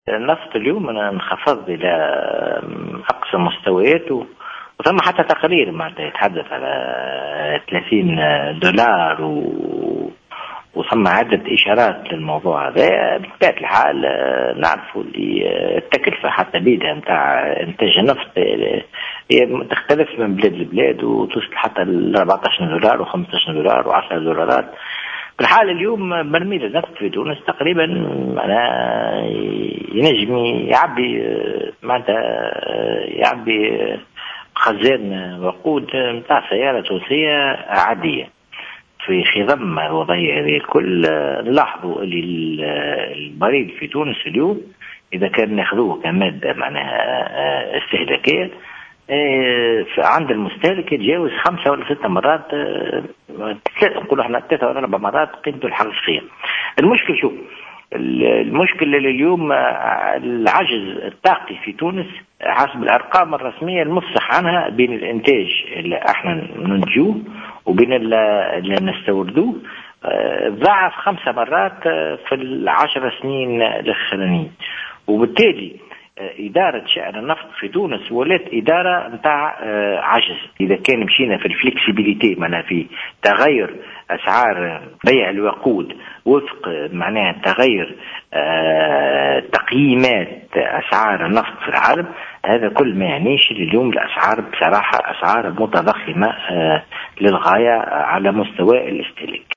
النفط اليوم انخفض إلى أقصى مستويات، وثم حتى تقرير معناتها يتحدث على $30 وثم عدة إشارات للموضوع هذا. بطبيعة الحال نعرفوا اللي التكلفة حتى بيدها متاع إنتاج النفط هي تختلف من بلاد لبلاد، وتوصل حتى $14 و$15 و$10. في الحال اليوم برميل النفط في تونس تقريبا ينجم يعبي معناتها يعبي خزان وقود متاع سيارة تونسية عادية. في خضم الوضعية هذه الكل نلاحظوا اللي البريد في تونس اليوم إذا كان ناخذوه كمادة معناها استهلاكية عند المستهلك يتجاوز 5 ولا 6 مرات، نقولوا احنا 3 ولا 4 مرات قيمته الحقيقية. المشكل شو؟ المشكلة اليوم العجز الطاقي في تونس حسب الأرقام الرسمية المفصح عنها بين الإنتاج اللي احنا ننتجوه وبين اللي نستوردوه ضاعف 5 مرات في 10 سنين الأخرانيين. وبالتالي إدارة شأن النفط في تونس ولات إدارة متاع عجز. إذا كان مشينا في الفلكسبيليتي معناها في تغير أسعار بيع الوقود وفق معناها تغير تقييمات أسعار النفط في العالم، هذا كل ما يعنيش اليوم الأسعار بصراحة أسعار متضخمة للغاية على مستوى الاستهلاك.